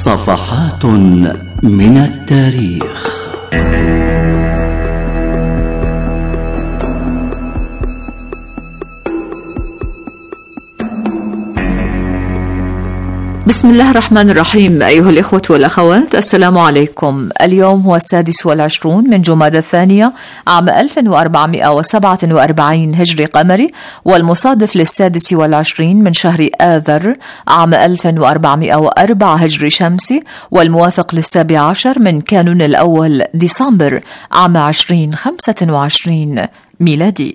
صفحات من التاريخ. بسم الله الرحمن الرحيم. أيها الإخوة والأخوات، السلام عليكم. اليوم هو 26 من جمادى الثانية عام 1447 هجري قمري، والمصادف 26 من شهر آذر عام 1404 هجري شمسي، والموافق 17 من كانون الأول ديسمبر عام 2025 ميلادي.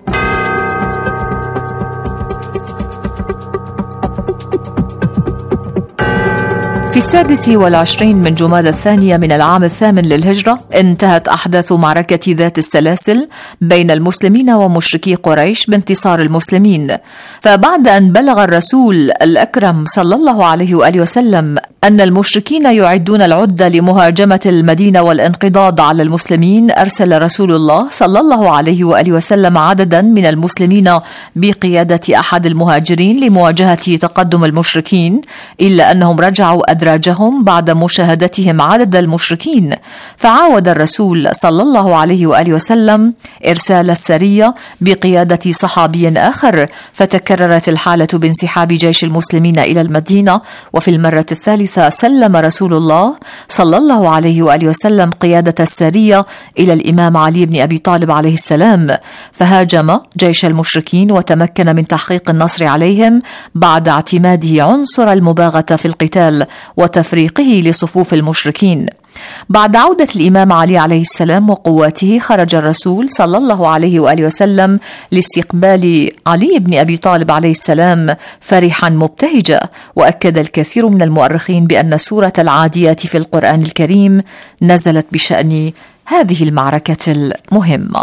في 26 من جمادى الثانية من العام 8 للهجرة انتهت أحداث معركة ذات السلاسل بين المسلمين ومشركي قريش بانتصار المسلمين. فبعد أن بلغ الرسول الأكرم صلى الله عليه وآله وسلم أن المشركين يعدون العدة لمهاجمة المدينة والانقضاض على المسلمين، أرسل رسول الله صلى الله عليه وآله وسلم عددا من المسلمين بقيادة أحد المهاجرين لمواجهة تقدم المشركين، إلا أنهم رجعوا أدراجهم بعد مشاهدتهم عدد المشركين. فعاود الرسول صلى الله عليه وآله وسلم إرسال السرية بقيادة صحابي آخر، فتكررت الحالة بانسحاب جيش المسلمين إلى المدينة. وفي المرة الثالثة سلم رسول الله صلى الله عليه وآله وسلم قيادة السرية إلى الإمام علي بن أبي طالب عليه السلام، فهاجم جيش المشركين وتمكن من تحقيق النصر عليهم بعد اعتماده عنصر المباغتة في القتال وتفريقه لصفوف المشركين. بعد عودة الإمام علي عليه السلام وقواته، خرج الرسول صلى الله عليه وآله وسلم لاستقبال علي بن أبي طالب عليه السلام فرحا مبتهجا. وأكد الكثير من المؤرخين بأن سورة العاديات في القرآن الكريم نزلت بشأن هذه المعركة المهمة.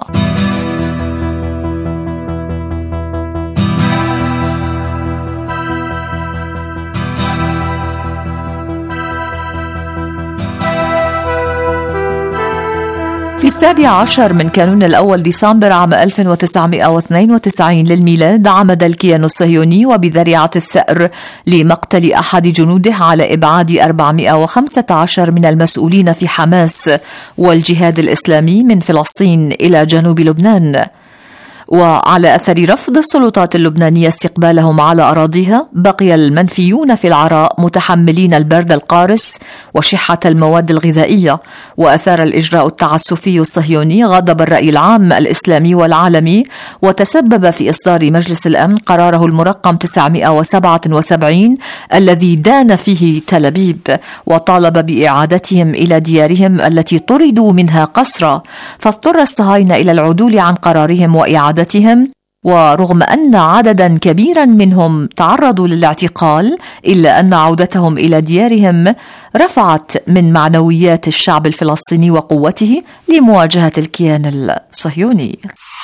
في 17 من كانون الأول ديسمبر عام 1992 للميلاد عمد الكيان الصهيوني وبذريعة الثأر لمقتل أحد جنوده على إبعاد 415 من المسؤولين في حماس والجهاد الإسلامي من فلسطين إلى جنوب لبنان. وعلى أثر رفض السلطات اللبنانية استقبالهم على أراضيها، بقي المنفيون في العراء متحملين البرد القارس وشحة المواد الغذائية. وأثار الإجراء التعسفي الصهيوني غضب الرأي العام الإسلامي والعالمي، وتسبب في إصدار مجلس الأمن قراره المرقم 977 الذي دان فيه تل أبيب، وطالب بإعادتهم إلى ديارهم التي طردوا منها قسرا. فاضطر الصهاينة إلى العدول عن قرارهم وإعادتهم، ورغم أن عددا كبيرا منهم تعرضوا للاعتقال، إلا أن عودتهم إلى ديارهم رفعت من معنويات الشعب الفلسطيني وقوته لمواجهة الكيان الصهيوني.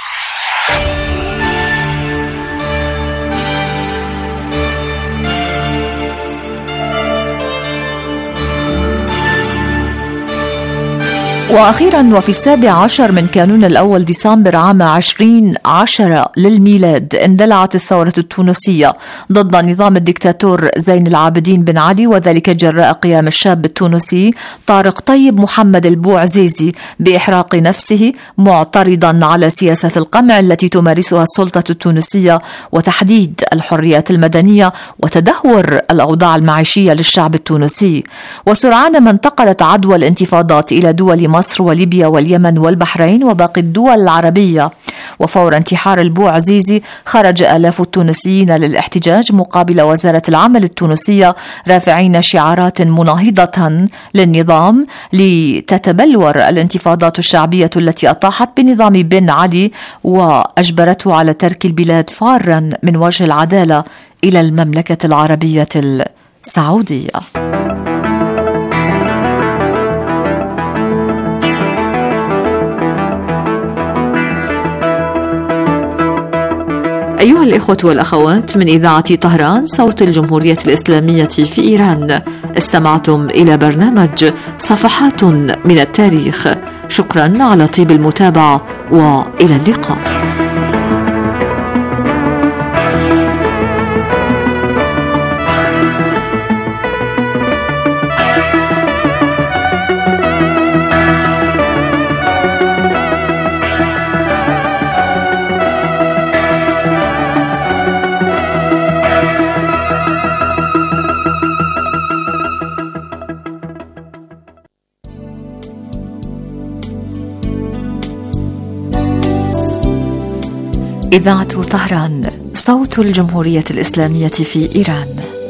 وأخيرا، وفي 17 من كانون الأول ديسمبر عام 2010 للميلاد اندلعت الثورة التونسية ضد نظام الدكتاتور زين العابدين بن علي، وذلك جراء قيام الشاب التونسي طارق طيب محمد البوعزيزي بإحراق نفسه، معترضا على سياسة القمع التي تمارسها السلطة التونسية وتحديد الحريات المدنية وتدهور الأوضاع المعيشية للشعب التونسي. وسرعان ما انتقلت عدوى الانتفاضات إلى دول مصر وليبيا واليمن والبحرين وباقي الدول العربية. وفور انتحار البوعزيزي خرج آلاف التونسيين للاحتجاج مقابل وزارة العمل التونسية، رافعين شعارات مناهضة للنظام لتتبلور الانتفاضات الشعبية التي أطاحت بنظام بن علي وأجبرته على ترك البلاد فارا من وجه العدالة إلى المملكة العربية السعودية. أيها الإخوة والأخوات، من إذاعة طهران صوت الجمهورية الإسلامية في إيران، استمعتم إلى برنامج صفحات من التاريخ. شكرا على طيب المتابعة، وإلى اللقاء. إذاعة طهران، صوت الجمهورية الإسلامية في إيران.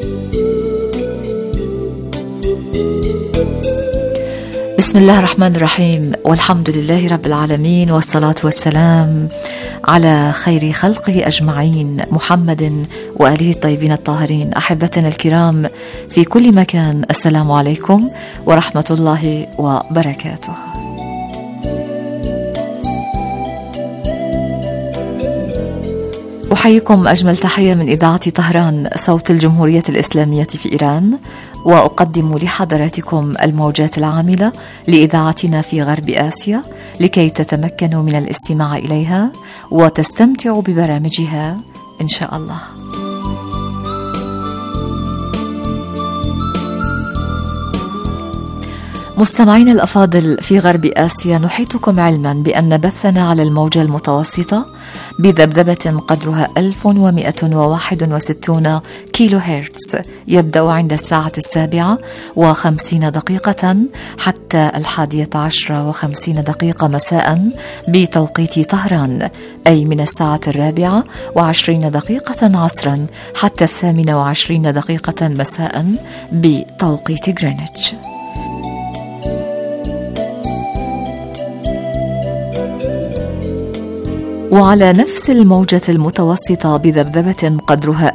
بسم الله الرحمن الرحيم، والحمد لله رب العالمين، والصلاة والسلام على خير خلقه أجمعين، محمد وآله الطيبين الطاهرين. أحبتنا الكرام في كل مكان، السلام عليكم ورحمة الله وبركاته. أحييكم أجمل تحية من إذاعة طهران، صوت الجمهورية الإسلامية في إيران، وأقدم لحضراتكم الموجات العاملة لإذاعتنا في غرب آسيا لكي تتمكنوا من الاستماع إليها وتستمتعوا ببرامجها إن شاء الله. مستمعين الأفاضل في غرب آسيا، نحيطكم علما بأن بثنا على الموجة المتوسطة بذبذبة قدرها 1161 كيلو هرتز يبدأ عند الساعة 7:50 حتى 11:50 مساء بتوقيت طهران، أي من الساعة 4:20 عصرا حتى 28:00 مساء بتوقيت غرينتش. وعلى نفس الموجة المتوسطة بذبذبة قدرها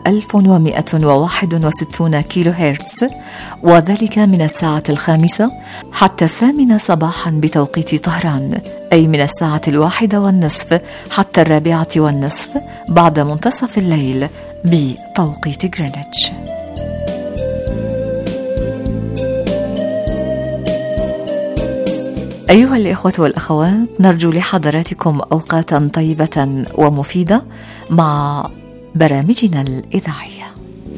1161 كيلو هرتز، وذلك من الساعة 5 حتى 8 صباحا بتوقيت طهران، أي من الساعة 1:30 حتى 4:30 بعد منتصف الليل بتوقيت غرينتش. أيها الإخوة والأخوات، نرجو لحضراتكم أوقاتا طيبة ومفيدة مع برامجنا الإذاعية.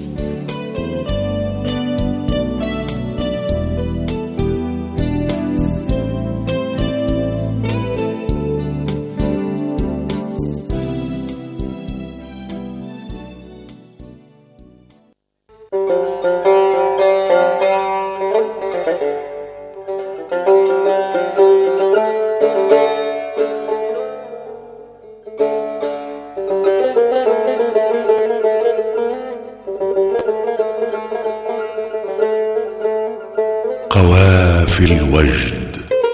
قوافي الوجد.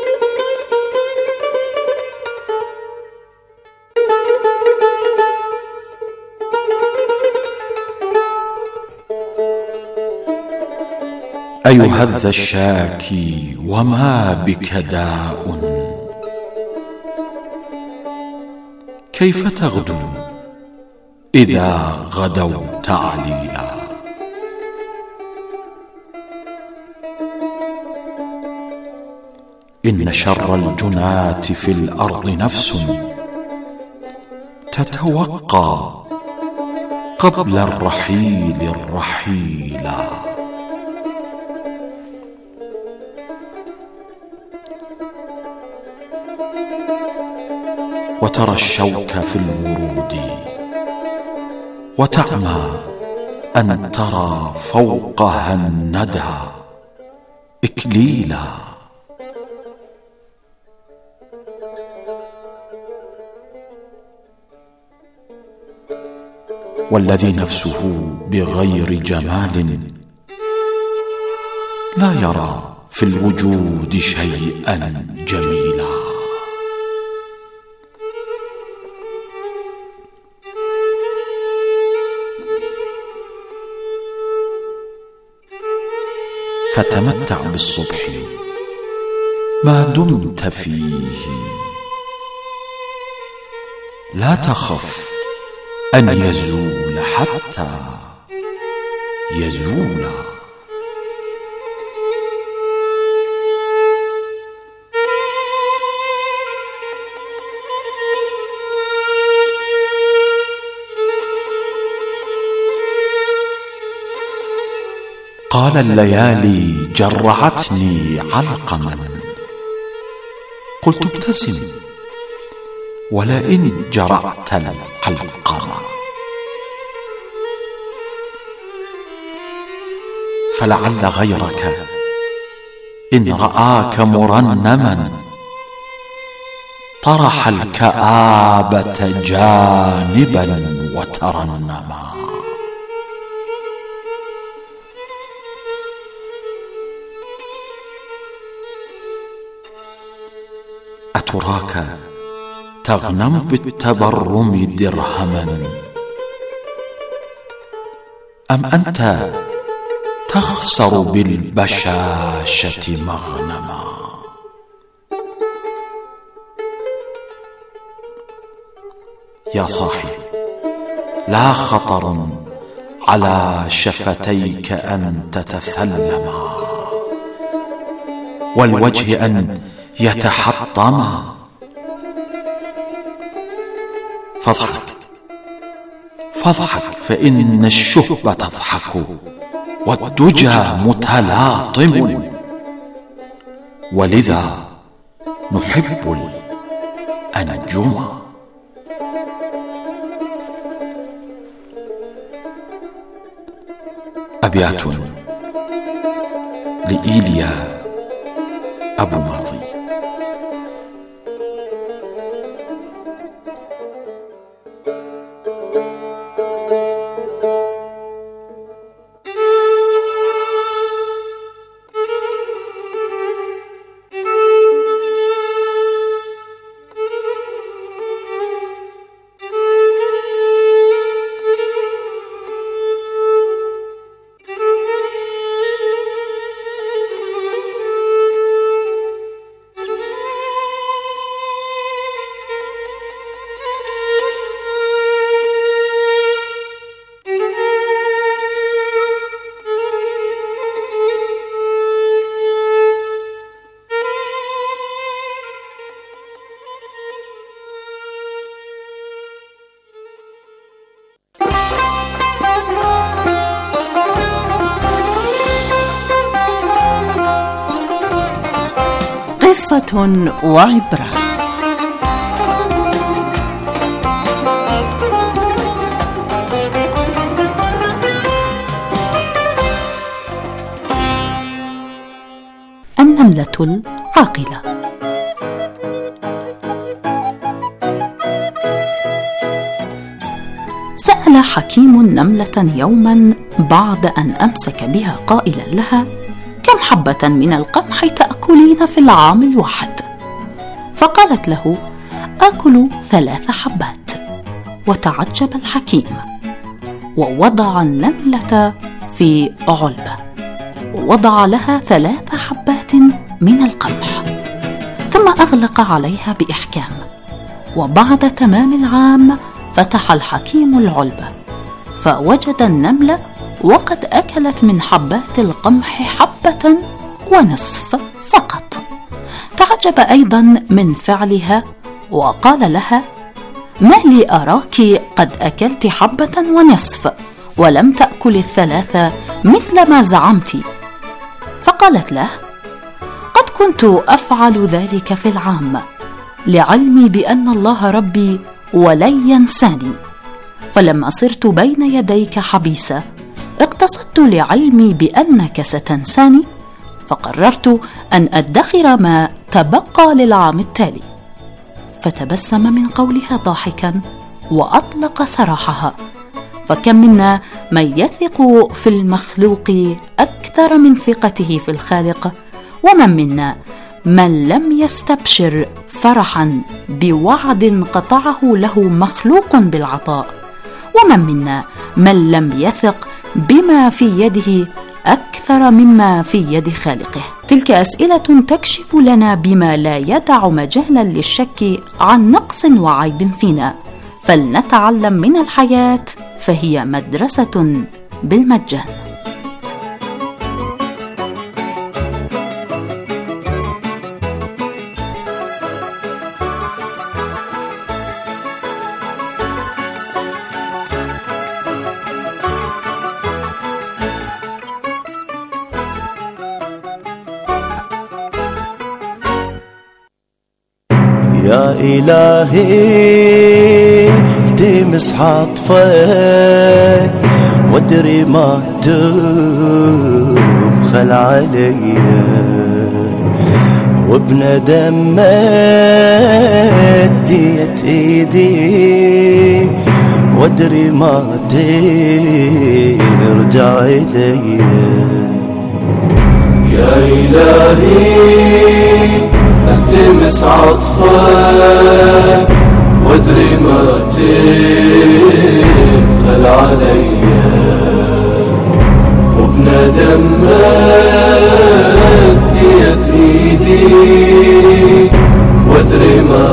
أيها ذا الشاكي، وما بك داء؟ كيف تغدو إذا غدوت عليلا؟ إن شر الجناة في الأرض نفس تتوقى قبل الرحيل الرحيلا. وترى الشوك في الورود وتعمى أن ترى فوقها الندى إكليلا. والذي نفسه بغير جمال لا يرى في الوجود شيئا جميلا. فتمتع بالصبح ما دمت فيه، لا تخف أن يزول حتى يزول. قال الليالي جرعتني علقما، قلت ابتسم ولئن جرعت العلقما، فلعل غيرك إن رآك مرنما طرح الكآبة جانبا وترنما. أتراك تغنم بالتبرم درهما، أم أنت تخسر بالبشاشة مغنما؟ يا صاحي، لا خطر على شفتيك أن تتثلما، والوجه أن يتحطما. فاضحك فإن الشهب تضحك، والدجى متلاطم، ولذا نحب الأنجما. أبيات لإيليا أبو ماضي. قصة وعبرة. النملة العاقلة. سأل حكيم نملة يوما بعد أن أمسك بها قائلا لها: كم حبة من القمح تأكلين في العام الواحد؟ فقالت له: آكل 3 حبات. وتعجب الحكيم، ووضع النملة في علبة، ووضع لها 3 حبات من القمح، ثم أغلق عليها بإحكام. وبعد تمام العام فتح الحكيم العلبة، فوجد النملة وقد أكلت من حبات القمح 1.5 حبة فقط. تعجب أيضا من فعلها، وقال لها: ما لي أراك قد أكلت 1.5 حبة ولم تأكل 3 مثل ما زعمت؟ فقالت له: قد كنت أفعل ذلك في العام، لعلمي بأن الله ربي ولن ينساني، فلما صرت بين يديك حبيسة اقتصدت لعلمي بأنك ستنساني، فقررت أن أدخر ما تبقى للعام التالي. فتبسم من قولها ضاحكا وأطلق سراحها. فكم منا من يثق في المخلوق أكثر من ثقته في الخالق، ومن منا من لم يستبشر فرحا بوعد قطعه له مخلوق بالعطاء، ومن منا من لم يثق بما في يده أكثر مما في يد خالقه. تلك أسئلة تكشف لنا بما لا يدع مجالا للشك عن نقص وعيب فينا، فلنتعلم من الحياة فهي مدرسة بالمجان. يا إلهي التمس عطفك وادري ما تبخل علي، وبندم مديت ايدي وادري ما ترجع ايدي. يا إلهي التمس عطفك وادري ما تبخل علي، وبندم مديت ايدي وادري ما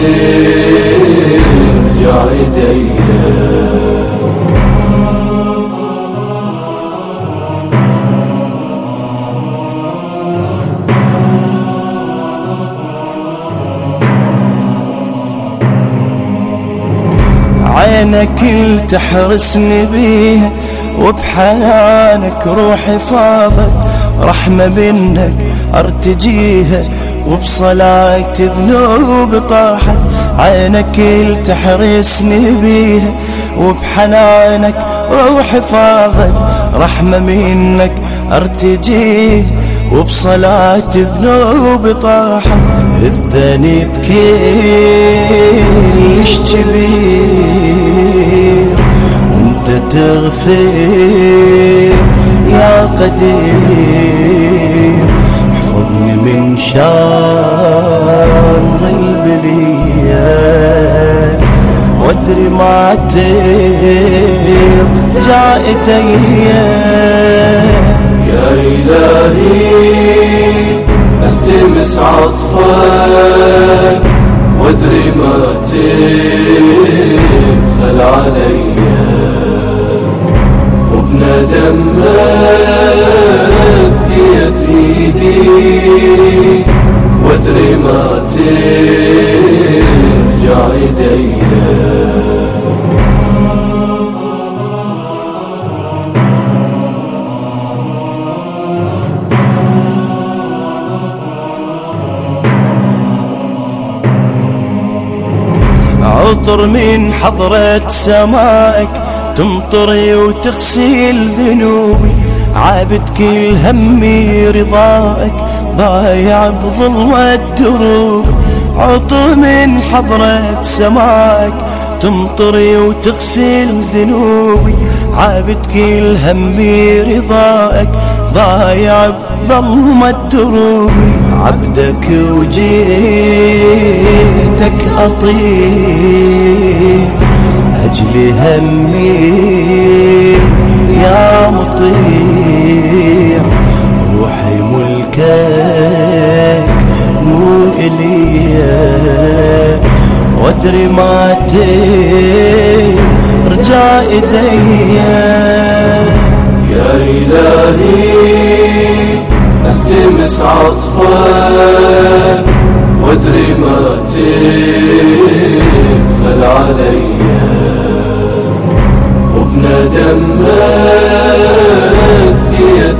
ترجع ايدي. عينك تحرسني بيها وبحنانك روحي فاضت، رحمة منك ارتجيها وبصلاة ذنوب طاحت. عينك تحرسني بيها وبحنانك روحي فاضت، رحمة منك ارتجيها وبصلاة ذنوب طاحت. الذنب كلش كبير وانت تغفر يا قدير، احفظني من شر البلية وادري ما ترجع ايديا. يا إلهي التمس عطفك وادري ما تبخل علي، وبندم مديت ايدي وادري ما ترجع ايدي. عطر من حضرة سمائك تمطري وتغسل ذنوبي، عابد كل همي رضائك ضايع بظلمة الدروب. عطر من حضرة سمائك تمطري وتغسل ذنوبي، عابد كل همي رضائك ضايع بظلمة الدروب. عبدك وجيتك أطير أجل همي يا مطيع، روحي ملكك مو إليا وادري ما ترجع إيديا. يا إلهي التمس عطفك وادري ما تبخل علي، وبندم مديت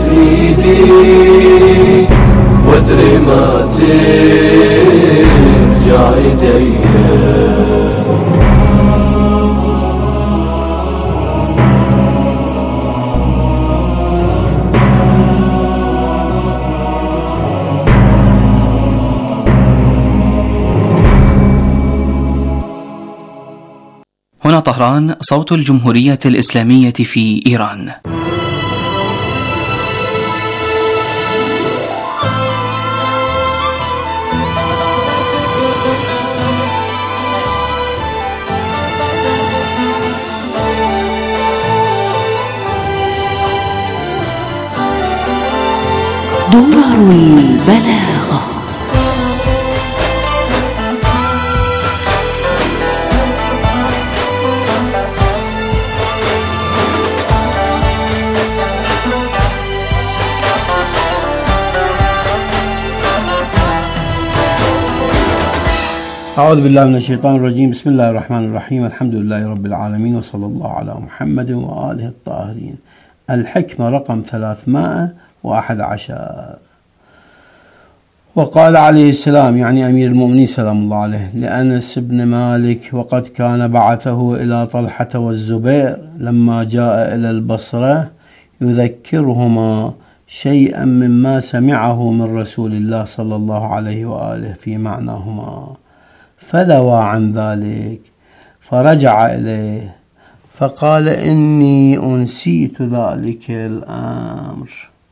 ايدي وادري ما ترجع ايدي. هنا طهران، صوت الجمهورية الإسلامية في إيران. درر البلاغة. أعوذ بالله من الشيطان الرجيم. بسم الله الرحمن الرحيم. الحمد لله رب العالمين، وصلى الله على محمد وآله الطاهرين. الحكمة رقم 311. وقال عليه السلام، يعني أمير المؤمنين سلام الله عليه، لأنس بن مالك: وقد كان بعثه إلى طلحة والزبير لما جاء إلى البصرة يذكرهما شيئا مما سمعه من رسول الله صلى الله عليه وآله في معناهما، فلوى عن ذلك فرجع إليه فقال: إني أنسيت ذلك الأمر.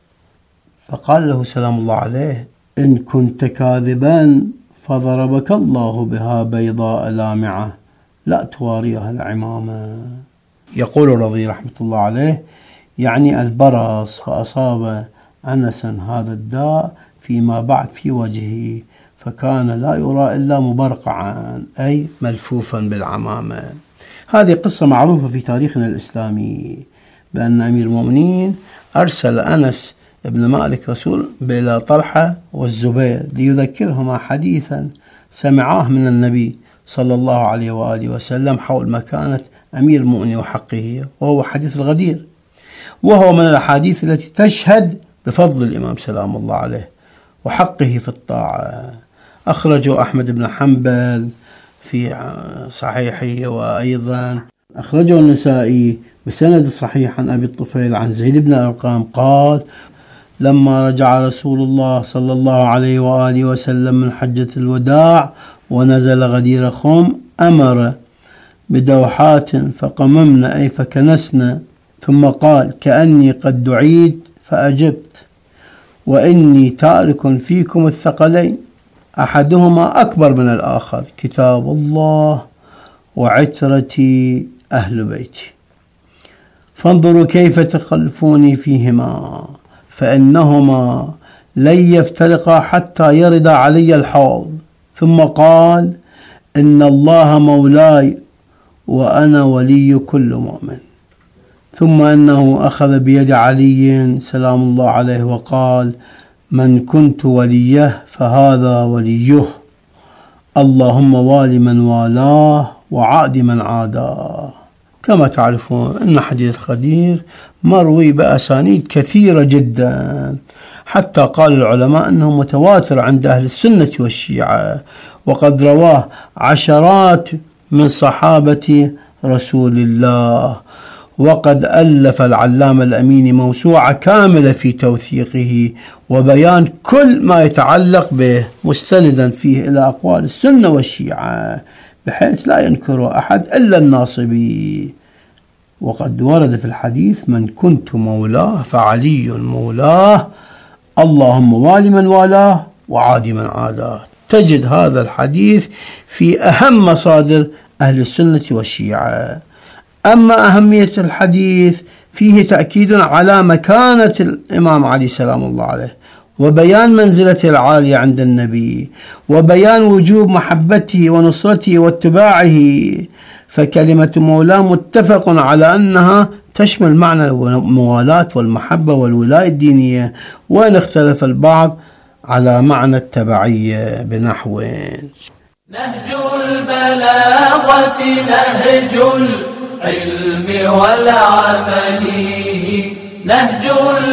فقال له سلام الله عليه: إن كنت كاذبا فضربك الله بها بيضاء لامعة لا تواريها العمامة. يقول الرضي رحمة الله عليه يعني البرص، فأصاب أنسا هذا الداء فيما بعد في وجهه، فكان لا يرى إلا مبرقعا أي ملفوفا بالعمامة. هذه قصة معروفة في تاريخنا الإسلامي بأن أمير المؤمنين أرسل أنس ابن مالك رسول إلى طلحة والزبير ليذكرهما حديثا سمعاه من النبي صلى الله عليه وآله وسلم حول مكانة أمير المؤمنين وحقه، وهو حديث الغدير، وهو من الأحاديث التي تشهد بفضل الإمام سلام الله عليه وحقه في الطاعة. أخرجه أحمد بن حنبل في صحيحه، وأيضا أخرجه النسائي بسند صحيح عن أبي الطفيل عن زيد بن أرقام قال: لما رجع رسول الله صلى الله عليه وآله وسلم من حجة الوداع ونزل غدير خم أمر بدوحات فقممنا أي فكنسنا، ثم قال: كأني قد دعيت فأجبت، وإني تارك فيكم الثقلين أحدهما أكبر من الآخر، كتاب الله وعترتي أهل بيتي، فانظروا كيف تخلفوني فيهما، فإنهما لن يفترقا حتى يرد علي الحوض. ثم قال: إن الله مولاي وأنا ولي كل مؤمن. ثم أنه أخذ بيد علي سلام الله عليه وقال: من كنت وليه فهذا وليه، اللهم وال من والاه وعاد من عاداه. كما تعرفون أن حديث غدير مروي بأسانيد كثيرة جدا، حتى قال العلماء أنه متواتر عند أهل السنة والشيعة، وقد رواه عشرات من صحابة رسول الله. وقد ألف العلامة الأميني موسوعة كاملة في توثيقه وبيان كل ما يتعلق به، مستندا فيه إلى أقوال السنة والشيعة بحيث لا ينكر أحد إلا الناصبي. وقد ورد في الحديث: من كنت مولاه فعلي مولاه، اللهم وال من والاه وعاد من عاداه. تجد هذا الحديث في أهم مصادر أهل السنة والشيعة. أما أهمية الحديث فيه تأكيد على مكانة الإمام علي سلام الله عليه، وبيان منزلته العالية عند النبي، وبيان وجوب محبته ونصرته واتباعه. فكلمة مولاه متفق على أنها تشمل معنى الموالاة والمحبة والولاية الدينية، وإن اختلف البعض على معنى التبعية بنحو: نهج البلاغة نهج العلم والعمل، نهج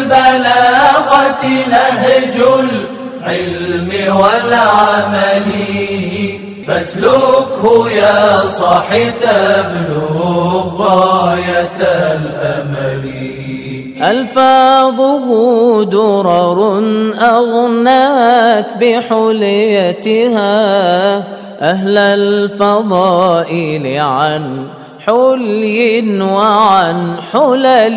البلاغة نهج العلم والعمل، فاسلكه يا صاحي تبلغ غاية الأمل. ألفاظه درر أغنات بحليتها أهل الفضائل عن حلي وعن حلل.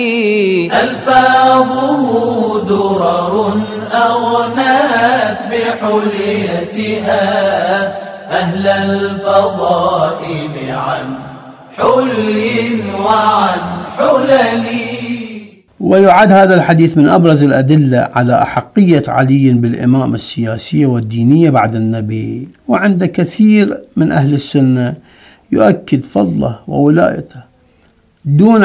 ألفاظه درر أغنات بحليتها أهل الفضائل عن حلي وعن حلل. ويعد هذا الحديث من أبرز الأدلة على أحقية علي بالإمامة السياسية والدينية بعد النبي، وعند كثير من أهل السنة يؤكد فضله وولايته دون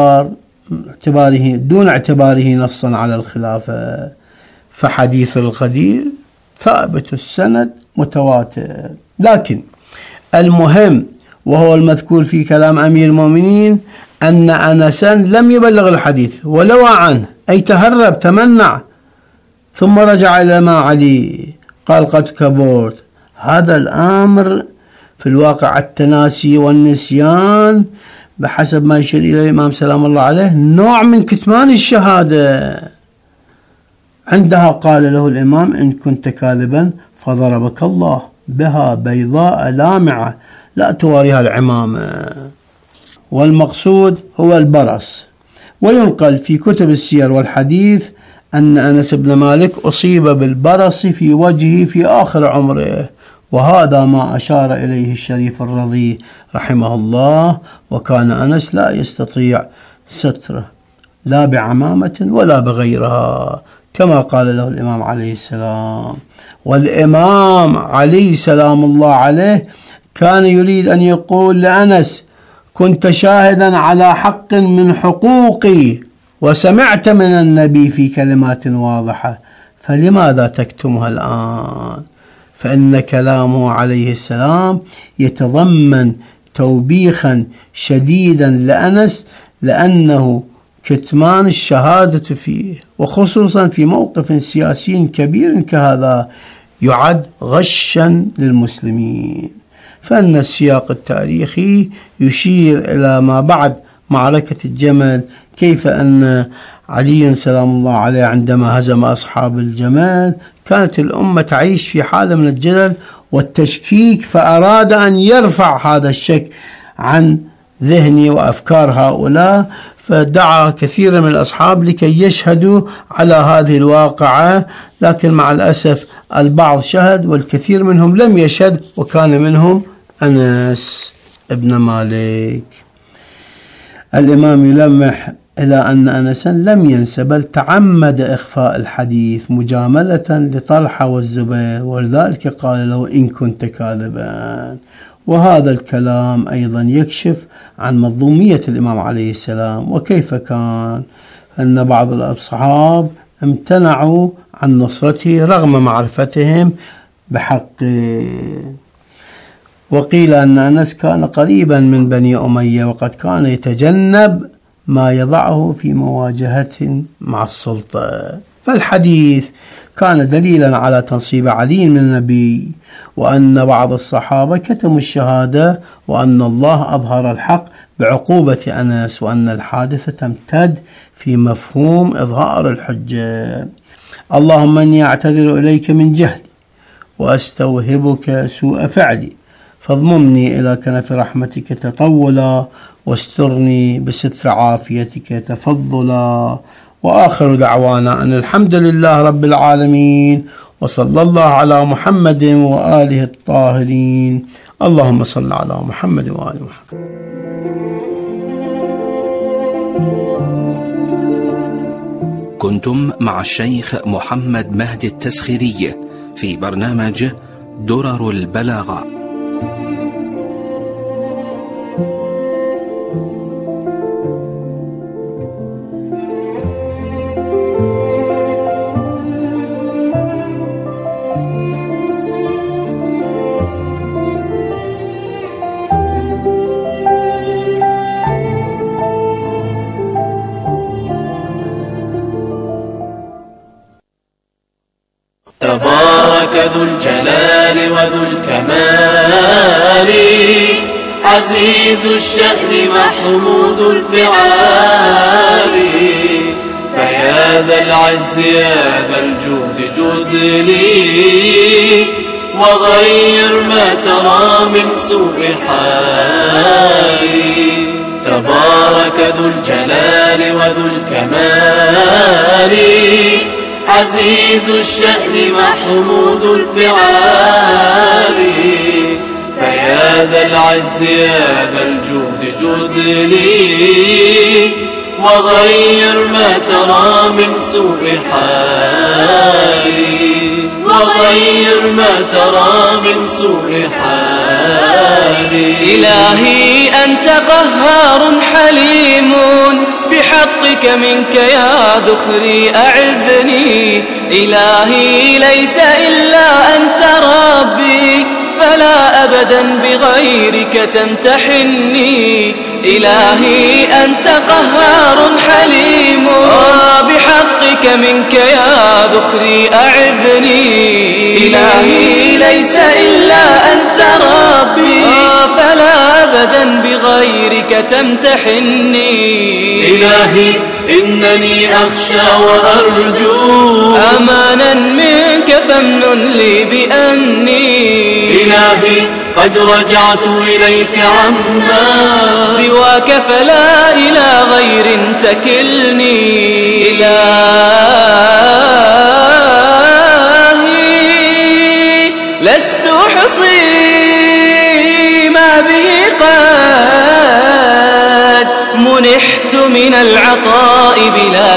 اعتباره نصا على الخلافة. فحديث الغدير ثابت السند متواتر. لكن المهم وهو المذكور في كلام أمير المؤمنين أن أنسا لم يبلغ الحديث ولوى عنه، أي تهرب تمنع، ثم رجع إلى ما علي قال: قد كبرت. هذا الأمر في الواقع التناسي والنسيان بحسب ما يشير إلى الإمام سلام الله عليه نوع من كتمان الشهادة، عندها قال له الإمام: إن كنت كاذبا فضربك الله بها بيضاء لامعة لا تواريها العمامة. والمقصود هو البرص. وينقل في كتب السير والحديث أن أنس بن مالك أصيب بالبرص في وجهه في آخر عمره، وهذا ما أشار إليه الشريف الرضي رحمه الله. وكان أنس لا يستطيع ستره لا بعمامة ولا بغيرها، كما قال له الإمام عليه السلام. والإمام علي سلام الله عليه كان يريد أن يقول لأنس: كنت شاهدا على حق من حقوقي وسمعت من النبي في كلمات واضحة، فلماذا تكتمها الآن؟ فإن كلامه عليه السلام يتضمن توبيخا شديدا لأنس، لأنه كتمان الشهادة فيه، وخصوصا في موقف سياسي كبير كهذا، يعد غشا للمسلمين. فإن السياق التاريخي يشير إلى ما بعد معركة الجمل، كيف أن علي سلام الله عليه عندما هزم أصحاب الجمل كانت الأمة تعيش في حالة من الجدل والتشكيك، فأراد أن يرفع هذا الشك عن ذهني وأفكار هؤلاء، فدعا كثيرا من الأصحاب لكي يشهدوا على هذه الواقعة، لكن مع الأسف البعض شهد والكثير منهم لم يشهد، وكان منهم أنس ابن مالك. الإمام يلمح إلى أن أنسا لم ينسى بل تعمد إخفاء الحديث مجاملة لطلحة والزبير، ولذلك قال له: إن كنت كاذبا. وهذا الكلام أيضا يكشف عن مظلومية الإمام عليه السلام، وكيف كان أن بعض الأصحاب امتنعوا عن نصرته رغم معرفتهم بحقه. وقيل أن أنس كان قريبا من بني أمية، وقد كان يتجنب ما يضعه في مواجهة مع السلطة. فالحديث كان دليلا على تنصيب علي من النبي، وأن بعض الصحابة كتموا الشهادة، وأن الله أظهر الحق بعقوبة أنس، وأن الحادثة تمتد في مفهوم إظهار الحجة. اللهم إني أعتذر إليك من جهلي وأستوهبك سوء فعلي، فاضممني إلى كنف رحمتك تطولا، واسترني بستر عافيتك تفضلا. وآخر دعوانا أن الحمد لله رب العالمين، وصلى الله على محمد وآله الطاهرين. اللهم صل على محمد وآل محمد. كنتم مع الشيخ محمد مهدي التسخيري في برنامج درر البلاغة. تبارك ذو الجلال وذو الكمال، عزيز الشأن محمود الفعال. فيا ذا العز يا ذا الجود جد لي، وغير ما ترى من سوء حالي. تبارك ذو الجلال وذو الكمال، عزيز الشأن محمود الفعال. فيا ذا العز يا ذا الجود جد لي، وغير ما ترى من سوء حالي. وغير ما ترى من سوء حالي. إلهي أنت قهار حليم، بحقك منك يا ذخري أعذني. إلهي ليس إلا أنت ربي، فلا أبدا بغيرك تمتحني. إلهي أنت قهار حليم، بحقك منك يا ذخري أعذني. إلهي ليس إلا أنت ربي، فلا أبدا بغيرك تمتحني. إلهي إنني أخشى وأرجو أمانا منك فامنن لي بأني إلهي قد رجعت إليك عما سواك فلا إلى غير تكلني إلهي لست أحصي ما به قد منحت من العطاء بلا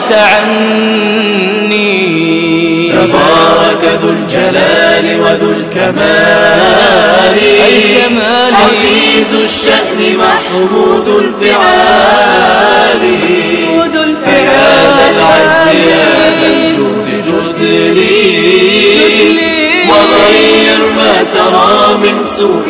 تعني تبارك ذو الجلال وذو الكمال عزيز الشأن محمود الفعال يا ذا العز يا ذا الجود جد لي وغير ما ترى من سوء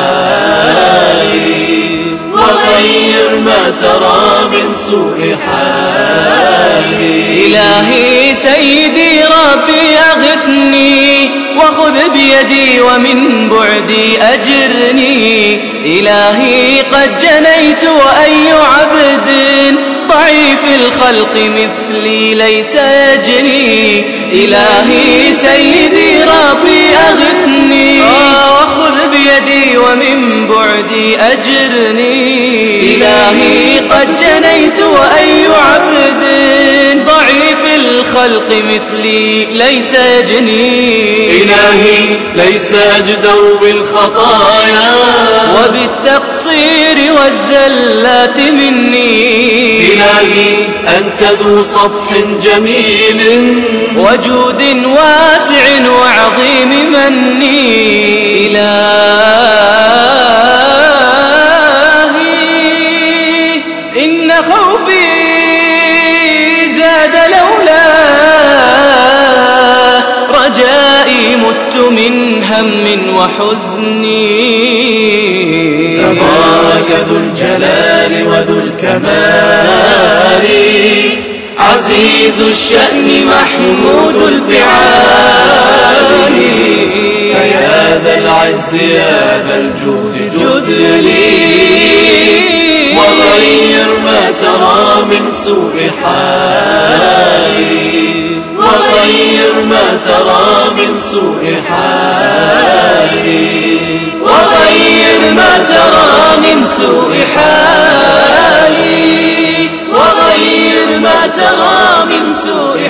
حالي وغير ما ترى من سوء حالي إلهي سيدي ربي أغثني وخذ بيدي ومن بعدي أجرني إلهي قد جنيت وأي عبد ضعيف الخلق مثلي ليس يجني إلهي سيدي ربي أغثني وخذ بيدي ومن بعدي أجرني إلهي قد جنيت وأي عبد ضعيف الخلق مثلي ليس يجني إلهي ليس أجدر بالخطايا وبالتقصير والزلات مني إلهي أنت ذو صفح جميل وجود واسع وعظيم مني إلهي إن خوفي زاد لولا رجائي مت من هم وحزني تبارك ذو الجلال وذو الكمال عزيز الشأن محمود الفعال فيا ذا العز يا ذا الجود جد لي وغير ما ترى من سوء حالي وغير ما ترى من سوء حالي وغير ما ترى من سوء حالي وغير ما ترى من سوء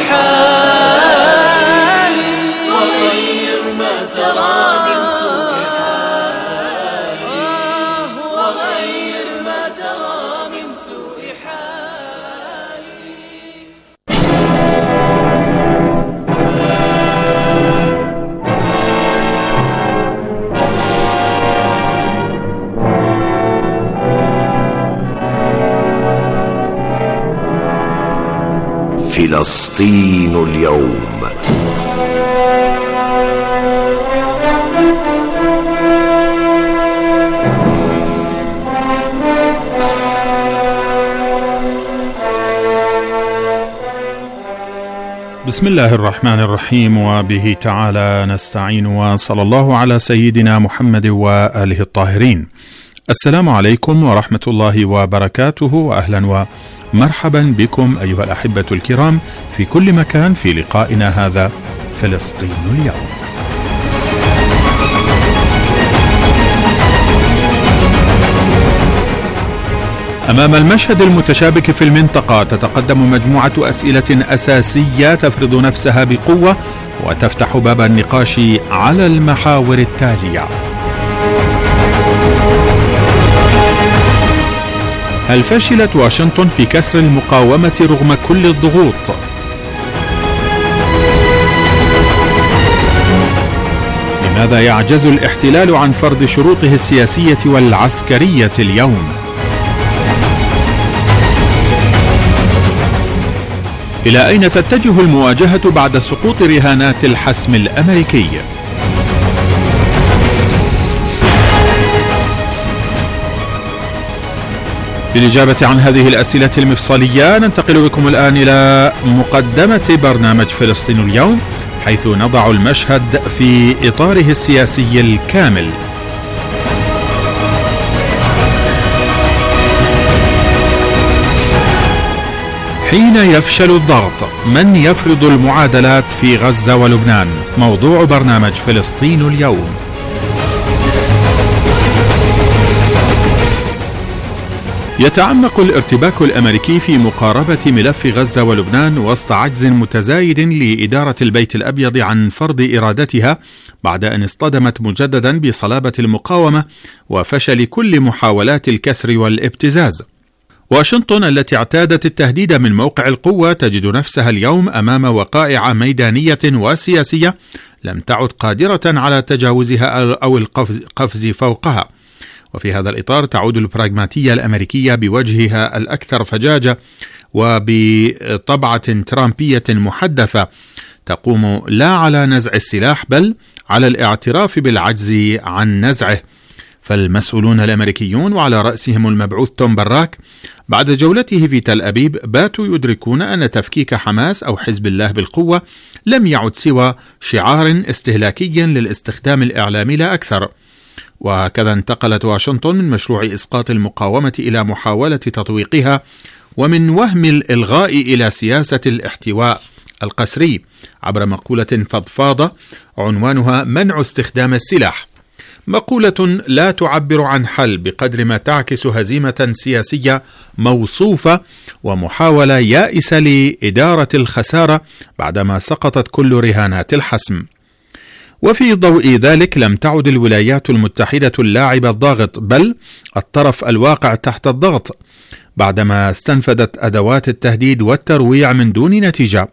حالي وغير ما ترى من سوء حالي وغير ما ترى من سوء حالي. فلسطين اليوم. بسم الله الرحمن الرحيم، وبه تعالى نستعين، وصلى الله على سيدنا محمد وآله الطاهرين. السلام عليكم ورحمة الله وبركاته، وأهلا ومرحبا بكم أيها الأحبة الكرام في كل مكان في لقائنا هذا فلسطين اليوم. أمام المشهد المتشابك في المنطقة تتقدم مجموعة أسئلة أساسية تفرض نفسها بقوة وتفتح باب النقاش على المحاور التالية: هل فشلت واشنطن في كسر المقاومة رغم كل الضغوط؟ لماذا يعجز الاحتلال عن فرض شروطه السياسية والعسكرية اليوم؟ إلى أين تتجه المواجهة بعد سقوط رهانات الحسم الأمريكي؟ للإجابة عن هذه الأسئلة المفصلية ننتقل بكم الآن إلى مقدمة برنامج فلسطين اليوم، حيث نضع المشهد في إطاره السياسي الكامل. حين يفشل الضغط، من يفرض المعادلات في غزة ولبنان؟ موضوع برنامج فلسطين اليوم. يتعمق الارتباك الأمريكي في مقاربة ملف غزة ولبنان وسط عجز متزايد لإدارة البيت الأبيض عن فرض إرادتها بعد أن اصطدمت مجددا بصلابة المقاومة وفشل كل محاولات الكسر والابتزاز. واشنطن التي اعتادت التهديد من موقع القوة تجد نفسها اليوم أمام وقائع ميدانية وسياسية لم تعد قادرة على تجاوزها أو القفز فوقها. وفي هذا الإطار تعود البراغماتية الأمريكية بوجهها الأكثر فجاجة وبطبعة ترامبية محدثة تقوم لا على نزع السلاح بل على الاعتراف بالعجز عن نزعه. فالمسؤولون الأمريكيون وعلى رأسهم المبعوث توم براك بعد جولته في تل أبيب باتوا يدركون أن تفكيك حماس أو حزب الله بالقوة لم يعد سوى شعار استهلاكي للاستخدام الإعلامي لا أكثر. وهكذا انتقلت واشنطن من مشروع إسقاط المقاومة إلى محاولة تطويقها، ومن وهم الإلغاء إلى سياسة الاحتواء القسري عبر مقولة فضفاضة عنوانها منع استخدام السلاح. مقولة لا تعبر عن حل بقدر ما تعكس هزيمة سياسية موصوفة ومحاولة يائسة لإدارة الخسارة بعدما سقطت كل رهانات الحسم. وفي ضوء ذلك لم تعد الولايات المتحدة اللاعب الضاغط بل الطرف الواقع تحت الضغط بعدما استنفدت أدوات التهديد والترويع من دون نتيجة.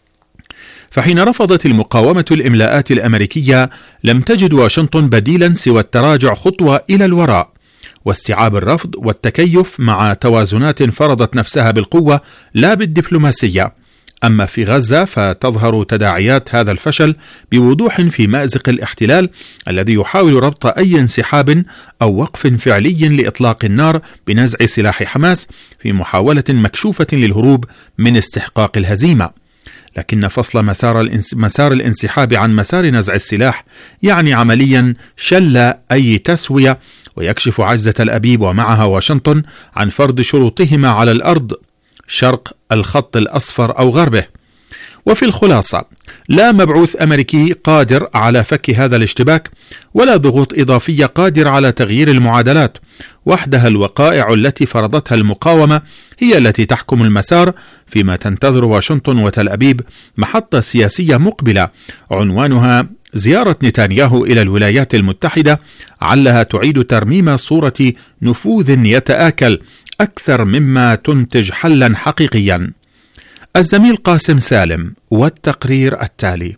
فحين رفضت المقاومة الإملاءات الأمريكية لم تجد واشنطن بديلا سوى التراجع خطوة إلى الوراء واستيعاب الرفض والتكيف مع توازنات فرضت نفسها بالقوة لا بالدبلوماسية. أما في غزة فتظهر تداعيات هذا الفشل بوضوح في مأزق الاحتلال الذي يحاول ربط أي انسحاب أو وقف فعلي لإطلاق النار بنزع سلاح حماس في محاولة مكشوفة للهروب من استحقاق الهزيمة. لكن فصل مسار الانسحاب عن مسار نزع السلاح يعني عمليا شل أي تسوية، ويكشف عجز تل أبيب ومعها واشنطن عن فرض شروطهما على الأرض شرق الخط الأصفر أو غربه. وفي الخلاصة لا مبعوث أمريكي قادر على فك هذا الاشتباك ولا ضغوط إضافية قادرة على تغيير المعادلات. وحدها الوقائع التي فرضتها المقاومة هي التي تحكم المسار، فيما تنتظر واشنطن وتل أبيب محطة سياسية مقبلة عنوانها زيارة نتنياهو إلى الولايات المتحدة علها تعيد ترميم صورة نفوذ يتآكل أكثر مما تنتج حلا حقيقيا. الزميل قاسم سالم والتقرير التالي.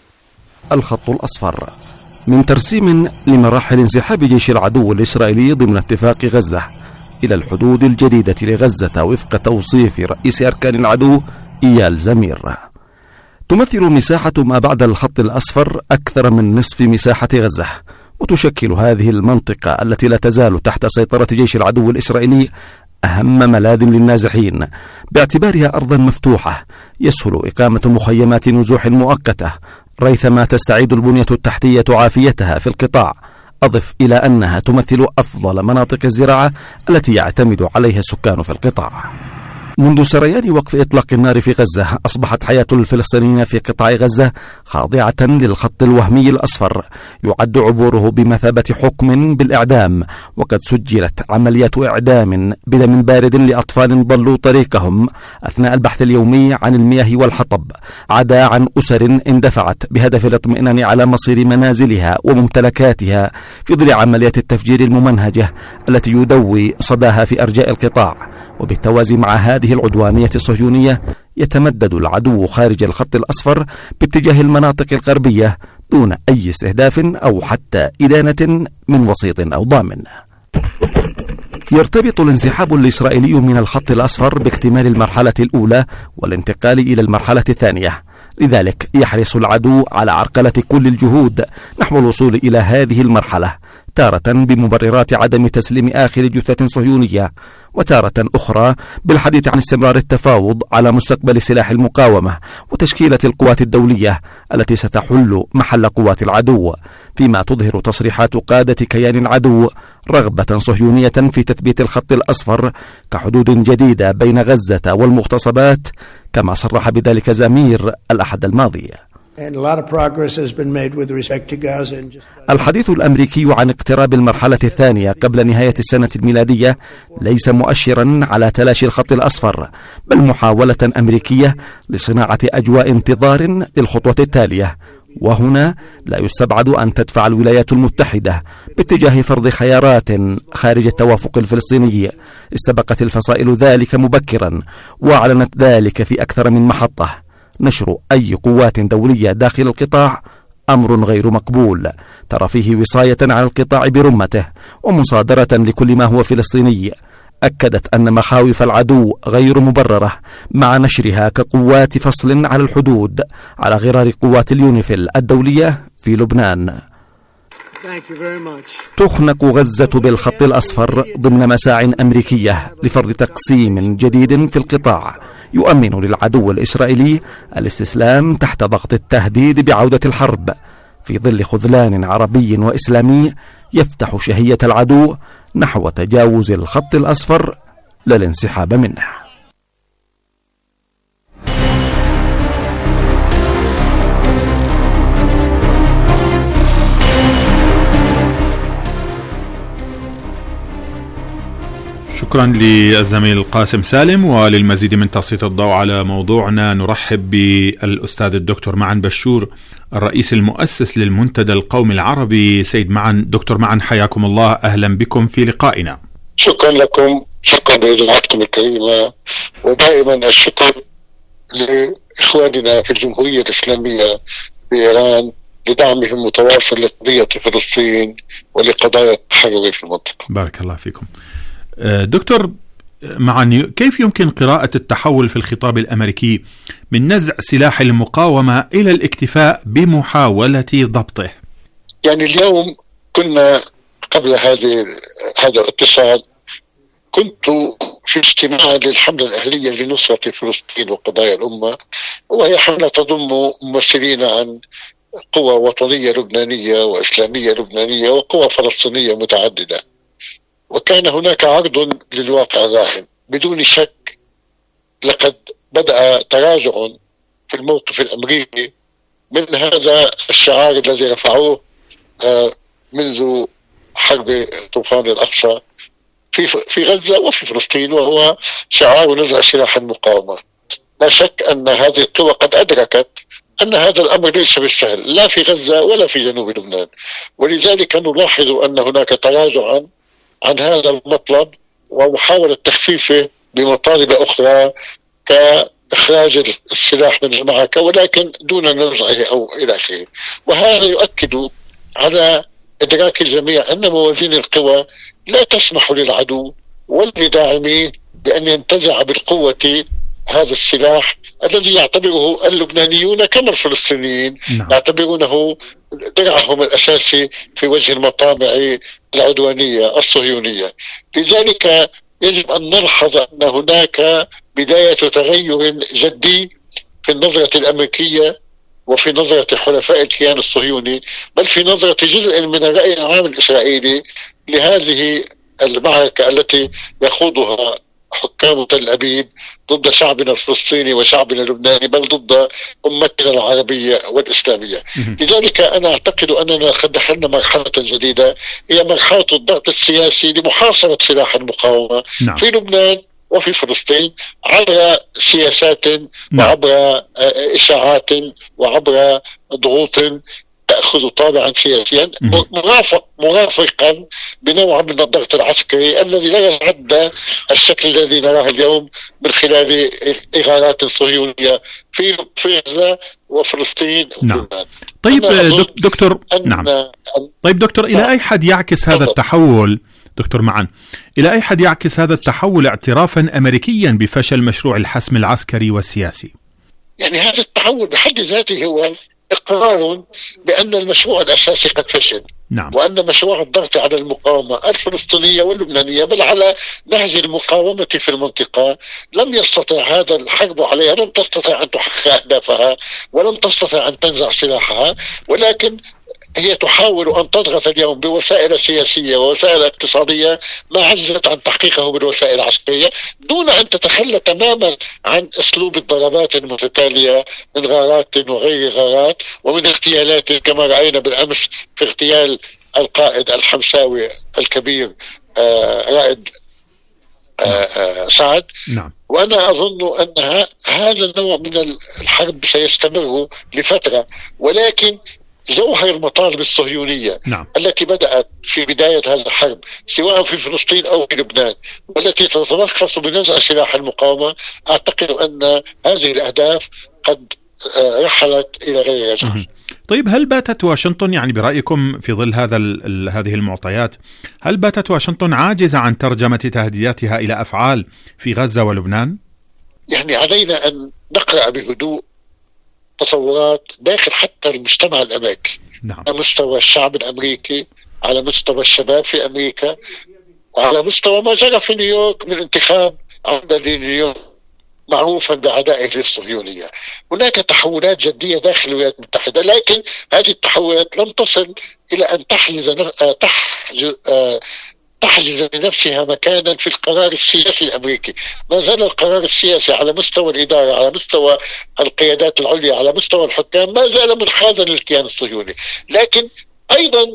الخط الأصفر من ترسيم لمراحل انسحاب جيش العدو الإسرائيلي ضمن اتفاق غزة إلى الحدود الجديدة لغزة وفق توصيف رئيس أركان العدو إيال زمير. تمثل مساحة ما بعد الخط الأصفر أكثر من نصف مساحة غزة، وتشكل هذه المنطقة التي لا تزال تحت سيطرة جيش العدو الإسرائيلي أهم ملاذ للنازحين باعتبارها أرضا مفتوحة يسهل إقامة مخيمات نزوح مؤقتة ريثما تستعيد البنية التحتية عافيتها في القطاع. أضف إلى أنها تمثل أفضل مناطق الزراعة التي يعتمد عليها السكان في القطاع. منذ سريان وقف إطلاق النار في غزة أصبحت حياة الفلسطينيين في قطاع غزة خاضعة للخط الوهمي الأصفر يعد عبوره بمثابة حكم بالإعدام، وقد سجلت عمليات إعدام بدم بارد لأطفال ضلوا طريقهم أثناء البحث اليومي عن المياه والحطب، عدا عن أسر اندفعت بهدف الاطمئنان على مصير منازلها وممتلكاتها في ظل عمليات التفجير الممنهجة التي يدوي صداها في أرجاء القطاع. وبالتوازي مع هذه العدوانية الصهيونية يتمدد العدو خارج الخط الأصفر باتجاه المناطق الغربية دون أي استهداف أو حتى إدانة من وسيط أو ضامن. يرتبط الانسحاب الإسرائيلي من الخط الأصفر باكتمال المرحلة الأولى والانتقال إلى المرحلة الثانية، لذلك يحرص العدو على عرقلة كل الجهود نحو الوصول إلى هذه المرحلة تارة بمبررات عدم تسليم آخر جثة صهيونية، وتارة أخرى بالحديث عن استمرار التفاوض على مستقبل سلاح المقاومة وتشكيلة القوات الدولية التي ستحل محل قوات العدو، فيما تظهر تصريحات قادة كيان العدو رغبة صهيونية في تثبيت الخط الأصفر كحدود جديدة بين غزة والمغتصبات، كما صرح بذلك زمير الأحد الماضي. الحديث الأمريكي عن اقتراب المرحلة الثانية قبل نهاية السنة الميلادية ليس مؤشرا على تلاشي الخط الأصفر، بل محاولة أمريكية لصناعة أجواء انتظار للخطوة التالية، وهنا لا يستبعد أن تدفع الولايات المتحدة باتجاه فرض خيارات خارج التوافق الفلسطيني. استبقت الفصائل ذلك مبكرا وأعلنت ذلك في أكثر من محطة. نشر أي قوات دولية داخل القطاع أمر غير مقبول، ترى فيه وصاية على القطاع برمته ومصادرة لكل ما هو فلسطيني. أكدت أن مخاوف العدو غير مبررة مع نشرها كقوات فصل على الحدود على غرار قوات اليونيفيل الدولية في لبنان. تخنق غزة بالخط الأصفر ضمن مساع أمريكية لفرض تقسيم جديد في القطاع يؤمن للعدو الإسرائيلي الاستسلام تحت ضغط التهديد بعودة الحرب، في ظل خذلان عربي وإسلامي يفتح شهية العدو نحو تجاوز الخط الأصفر لا الانسحاب منه. شكرا للزميل قاسم سالم. وللمزيد من تسليط الضوء على موضوعنا نرحب بالأستاذ الدكتور معن بشور، الرئيس المؤسس للمنتدى القومي العربي. سيد معن، دكتور معن، حياكم الله، أهلا بكم في لقائنا. شكرا لكم، شكرا لإذاعتكم الكريمة، ودائما الشكر لإخواننا في الجمهورية الإسلامية في إيران لدعمهم متواصل لقضية فلسطين ولقضايا التحرر في المنطقة. بارك الله فيكم. دكتور معن، كيف يمكن قراءة التحول في الخطاب الأمريكي من نزع سلاح المقاومة إلى الاكتفاء بمحاولة ضبطه؟ يعني اليوم كنا قبل هذا الاتصال كنت في اجتماع للحملة الأهلية لنصرة فلسطين وقضايا الأمة، وهي حملة تضم ممثلين عن قوى وطنية لبنانية وإسلامية لبنانية وقوى فلسطينية متعددة، وكان هناك عرض للواقع الراهن. بدون شك لقد بدأ تراجع في الموقف الأمريكي من هذا الشعار الذي رفعوه منذ حرب طوفان الأقصى في غزة وفي فلسطين، وهو شعار نزع سلاح المقاومة. لا شك أن هذه القوى قد أدركت أن هذا الأمر ليس بالسهل لا في غزة ولا في جنوب لبنان، ولذلك نلاحظ أن هناك تراجعا عن هذا المطلب ومحاولة تخفيفه بمطالب أخرى كإخراج السلاح من المعركة ولكن دون نزعه أو إلى آخره. وهذا يؤكد على إدراك الجميع أن موازين القوى لا تسمح للعدو ولداعميه بأن ينتزع بالقوة هذا السلاح الذي يعتبره اللبنانيون كما الفلسطينيين يعتبرونه درعهم الأساسي في وجه المطامع العدوانية الصهيونية. لذلك يجب أن نلحظ أن هناك بداية تغير جدي في النظرة الأمريكية وفي نظرة حلفاء الكيان الصهيوني، بل في نظرة جزء من الرأي العام الإسرائيلي لهذه المعركة التي يخوضها حكام تل أبيب ضد شعبنا الفلسطيني وشعبنا اللبناني، بل ضد أمتنا العربية والإسلامية. لذلك أنا أعتقد أننا قد دخلنا مرحلة جديدة، هي مرحلة الضغط السياسي لمحاصرة سلاح المقاومة في لبنان وفي فلسطين عبر سياسات وعبر إشاعات وعبر ضغوط تأخذ طابعا سياسيا مرافقا بنوع من الضغط العسكري الذي لا يتعدى الشكل الذي نراه اليوم من خلال إغارات صهيونية في غزة وفلسطين ولبنان. طيب دكتور، طيب دكتور، إلى أي حد يعكس هذا التحول دكتور معن؟ إلى أي حد يعكس هذا التحول اعترافا أمريكيا بفشل مشروع الحسم العسكري والسياسي؟ يعني هذا التحول بحد ذاته هو إقرار بأن المشروع الأساسي قد فشل. نعم. وأن مشروع الضغط على المقاومة الفلسطينية واللبنانية بل على نهج المقاومة في المنطقة لم يستطع هذا الحرب عليها، لم تستطع أن تحقق أهدافها ولم تستطع أن تنزع سلاحها، ولكن هي تحاول أن تضغط اليوم بوسائل سياسية ووسائل اقتصادية ما عجزت عن تحقيقه بالوسائل العسكرية، دون أن تتخلى تماما عن أسلوب الضربات المتتالية من غارات وغير غارات ومن اغتيالات كما رأينا بالأمس في اغتيال القائد الحمساوي الكبير رائد سعد. نعم. وأنا أظن أن هذا النوع من الحرب سيستمر لفترة، ولكن جوهر المطالب الصهيونية نعم. التي بدأت في بداية هذا الحرب سواء في فلسطين أو في لبنان والتي تتلخص بنزع سلاح المقاومة، أعتقد أن هذه الأهداف قد رحلت إلى غير رجعة. طيب، هل باتت واشنطن يعني برأيكم في ظل هذه المعطيات، هل باتت واشنطن عاجزة عن ترجمة تهديداتها إلى أفعال في غزة ولبنان؟ يعني علينا أن نقرأ بهدوء تصورات داخل حتى المجتمع الأمريكي. نعم. على مستوى الشعب الأمريكي، على مستوى الشباب في أمريكا، وعلى مستوى ما جرى في نيويورك من انتخاب عودة لنيويورك معروفا بعدائه للصهيونية. هناك تحولات جدية داخل الولايات المتحدة، لكن هذه التحولات لم تصل إلى أن تحجز لنفسها مكانا في القرار السياسي الأمريكي. ما زال القرار السياسي على مستوى الإدارة، على مستوى القيادات العليا، على مستوى الحكام ما زال منحازا للكيان الصهيوني. لكن أيضا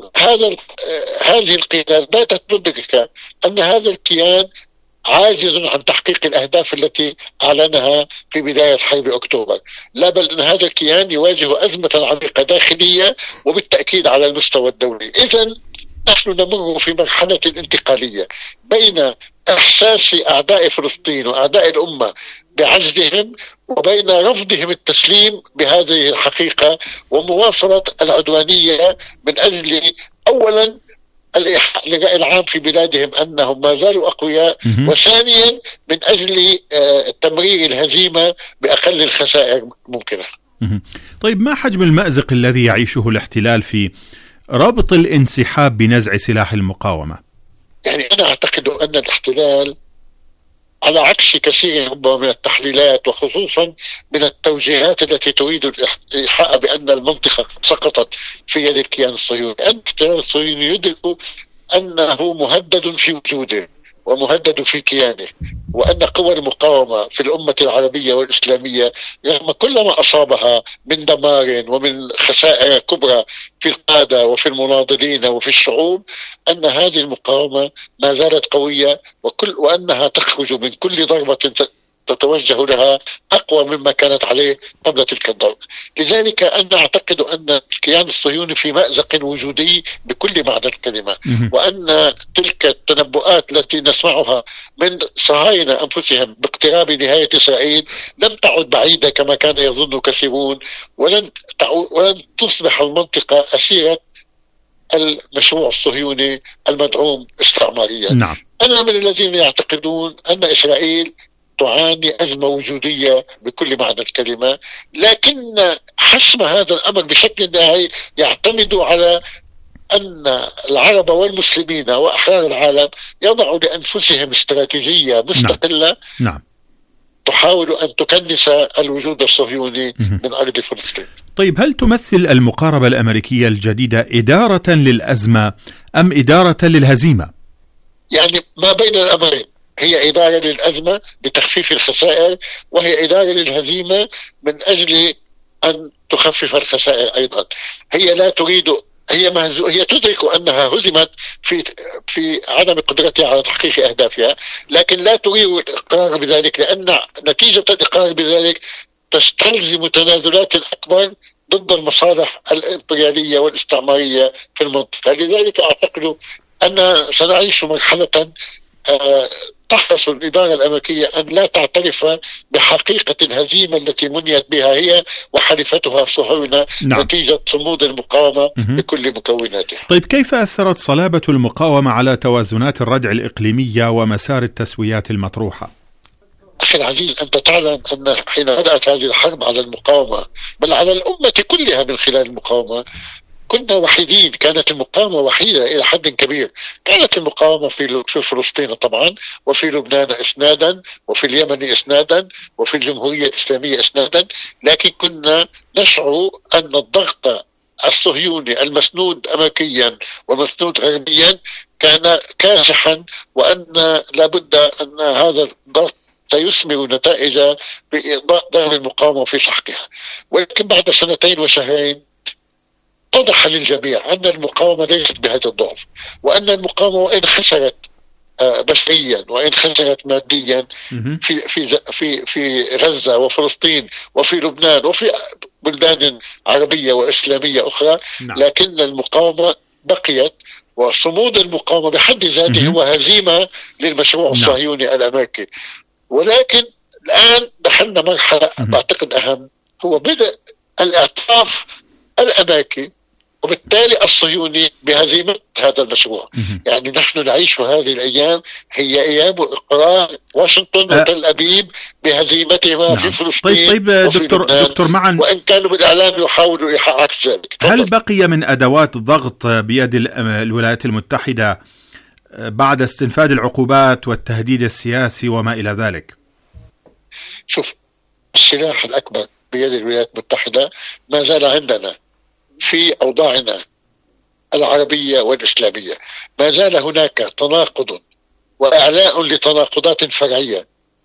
هذه القيادات باتت مدركة أن هذا الكيان عاجز عن تحقيق الأهداف التي أعلنها في بداية حرب أكتوبر، لا بل أن هذا الكيان يواجه أزمة عميقة داخلية وبالتأكيد على المستوى الدولي. إذن نحن نمر في مرحلة انتقالية بين إحساس أعداء فلسطين وأعداء الأمة بعجزهم وبين رفضهم التسليم بهذه الحقيقة ومواصلة العدوانية من أجل أولا الإيحاء للرأي العام في بلادهم أنهم ما زالوا أقوياء، وثانيا من أجل تمرير الهزيمة بأقل الخسائر ممكنة. طيب، ما حجم المأزق الذي يعيشه الاحتلال في ربط الانسحاب بنزع سلاح المقاومة؟ يعني أنا أعتقد أن الاحتلال على عكس كثير ربما من التحليلات وخصوصا من التوجيهات التي تريد الإيحاء بأن المنطقة سقطت في يد الكيان الصهيوني، أن الاحتلال الصهيوني يدرك أنه مهدد في وجوده ومهدد في كيانه، وأن قوى المقاومة في الأمة العربية والإسلامية رغم كل ما أصابها من دمار ومن خسائر كبرى في القادة وفي المناضلين وفي الشعوب، أن هذه المقاومة ما زالت قوية وأنها تخرج من كل ضربة تتوجه لها أقوى مما كانت عليه قبل تلك الضربة. لذلك أنا أعتقد أن الكيان الصهيوني في مأزق وجودي بكل معنى الكلمة، وأن تلك التنبؤات التي نسمعها من صهاينة أنفسهم باقتراب نهاية إسرائيل لم تعد بعيدة كما كان يظن كثيرون، ولن تصبح المنطقة أسيرة المشروع الصهيوني المدعوم استعماريا. نعم. أنا من الذين يعتقدون أن إسرائيل تعاني أزمة وجودية بكل معنى الكلمة، لكن حسم هذا الأمر بشكل نهائي يعتمد على أن العرب والمسلمين وأحرار العالم يضعوا لأنفسهم استراتيجية مستقلة. نعم. تحاول أن تكنس الوجود الصهيوني من أرض فلسطين. طيب، هل تمثل المقاربة الأمريكية الجديدة إدارة للأزمة أم إدارة للهزيمة؟ يعني ما بين الأمرين، هي إدارة للأزمة لتخفيف الخسائر، وهي إدارة للهزيمة من أجل أن تخفف الخسائر أيضا. هي لا تريد، هي تدرك أنها هزمت في عدم قدرتها على تحقيق أهدافها، لكن لا تريد الإقرار بذلك، لأن نتيجة الإقرار بذلك تستلزم تنازلات أكبر ضد المصالح الإمبريالية والاستعمارية في المنطقة. لذلك أعتقد أن سنعيش مرحلة تحرص الإدارة الأمريكية أن لا تعترف بحقيقة الهزيمة التي منيت بها هي وحلفتها الصهاينة. نعم. نتيجة صمود المقاومة بكل مكوناتها. طيب، كيف أثرت صلابة المقاومة على توازنات الردع الإقليمية ومسار التسويات المطروحة؟ أخي العزيز، أنت تعلم أن حين بدأت هذه الحرب على المقاومة بل على الأمة كلها من خلال المقاومة، كنا وحيدين، كانت المقاومة وحيدة إلى حد كبير. كانت المقاومة في فلسطين طبعا، وفي لبنان إسنادا، وفي اليمن إسنادا، وفي الجمهورية الإسلامية إسنادا، لكن كنا نشعر أن الضغط الصهيوني المسنود أمريكيا ومسنود غربيا كان كاسحا، وأن لابد أن هذا الضغط سيثمر نتائج بضرب المقاومة في سحقها. ولكن بعد 2 وشهرين اتضح للجميع أن المقاومة ليست بهذا الضعف، وأن المقاومة وإن خسرت بشريا وإن خسرت ماديا في غزة وفلسطين وفي لبنان وفي بلدان عربية وإسلامية أخرى، لكن المقاومة بقيت، وصمود المقاومة بحد ذاته هو هزيمة للمشروع الصهيوني الأمريكي. ولكن الآن دخلنا مرحلة بعتقد أهم، هو بدء الاعتراف الأمريكي وبالتالي الصهيوني بهزيمة هذا المشروع. يعني نحن نعيش هذه الأيام هي أيام إقرار واشنطن وتل أبيب بهزيمتهما في فلسطين. طيب دكتور معا، وإن كانوا بالإعلام يحاولوا عكس ذلك. هل بقي من أدوات ضغط بيد الولايات المتحدة بعد استنفاذ العقوبات والتهديد السياسي وما إلى ذلك؟ شوف، السلاح الأكبر بيد الولايات المتحدة ما زال عندنا في أوضاعنا العربية والإسلامية. ما زال هناك تناقض وإعلاء لتناقضات فرعية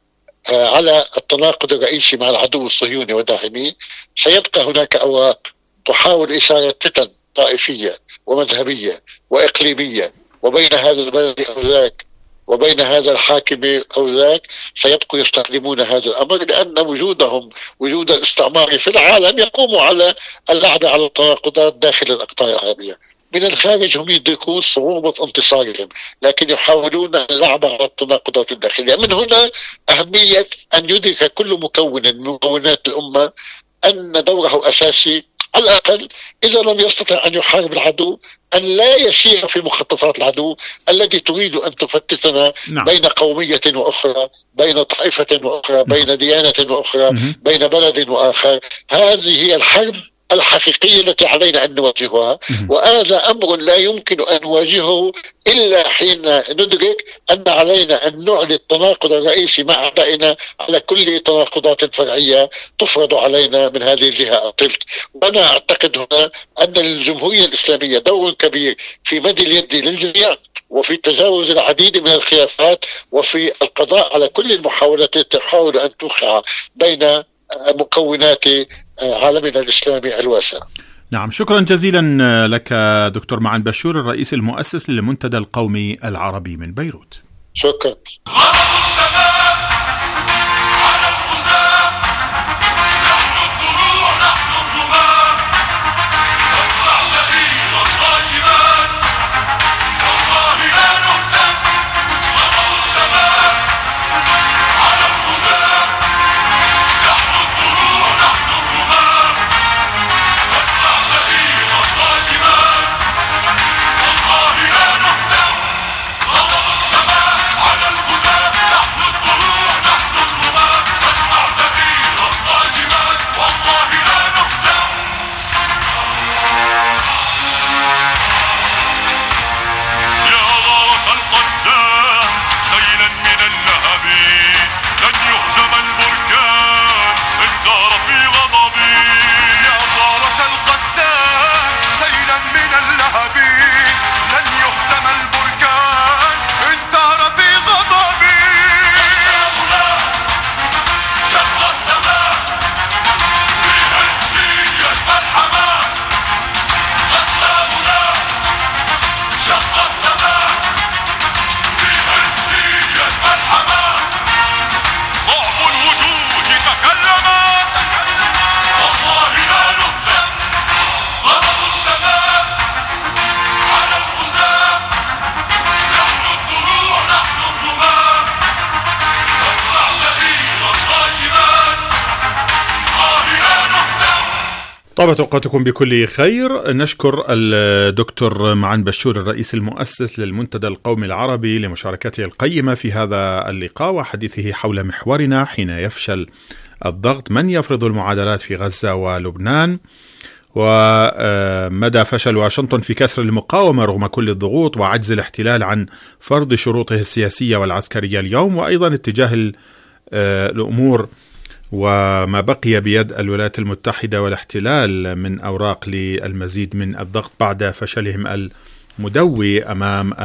على التناقض الرئيسي مع العدو الصهيوني وداعميه. سيبقى هناك أوراق تحاول إثارة فتن طائفية ومذهبية وإقليمية، وبين هذا البلد أو ذاك، وبين هذا الحاكم أو ذاك، سيبقوا يستخدمون هذا الأمر، لأن وجود الاستعمار في العالم يقوم على اللعب على التناقضات داخل الأقطار العربية. من الخارج هم يدركون صعوبة انتصارهم، لكن يحاولون اللعب على التناقضات الداخلية. من هنا أهمية أن يدرك كل مكون من مكونات الأمة أن دوره أساسي، على الأقل إذا لم يستطع أن يحارب العدو، أن لا يسير في مخططات العدو التي تريد أن تفتتنا بين قومية وأخرى، بين طائفة وأخرى، بين ديانة وأخرى، بين بلد وآخر. هذه هي الحرب الحقيقية التي علينا أن نواجهها، وهذا أمر لا يمكن أن نواجهه إلا حين ندرك أن علينا أن نعلي التناقض الرئيسي مع أعدائنا على كل تناقضات فرعية تفرض علينا من هذه الجهة أو تلك. وأنا أعتقد هنا أن للجمهورية الإسلامية دور كبير في مد اليد للجميع، وفي تجاوز العديد من الخلافات، وفي القضاء على كل المحاولات التي تحاول أن توقع بين مكونات عالمنا الإسلامي الواسع. نعم، شكرا جزيلا لك دكتور معن بشور، الرئيس المؤسس للمنتدى القومي العربي من بيروت. شكرا. طابت أوقاتكم بكل خير. نشكر الدكتور معن بشور الرئيس المؤسس للمنتدى القومي العربي لمشاركته القيمة في هذا اللقاء وحديثه حول محورنا حين يفشل الضغط، من يفرض المعادلات في غزة ولبنان، ومدى فشل واشنطن في كسر المقاومة رغم كل الضغوط، وعجز الاحتلال عن فرض شروطه السياسية والعسكرية اليوم، وأيضا اتجاه الأمور وما بقي بيد الولايات المتحدة والاحتلال من أوراق للمزيد من الضغط بعد فشلهم المدوي أمام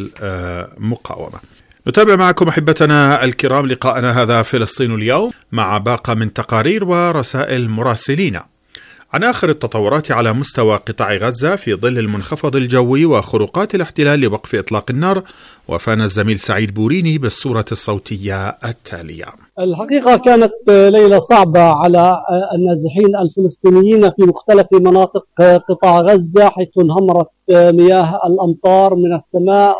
المقاومة. نتابع معكم أحبتنا الكرام لقاءنا هذا فلسطين اليوم مع باقة من تقارير ورسائل مراسلين عن آخر التطورات على مستوى قطاع غزة في ظل المنخفض الجوي وخروقات الاحتلال لوقف إطلاق النار. وفانا الزميل سعيد بوريني بالصورة الصوتية التالية. الحقيقة كانت ليلة صعبة على النازحين الفلسطينيين في مختلف مناطق قطاع غزة، حيث انهمرت مياه الأمطار من السماء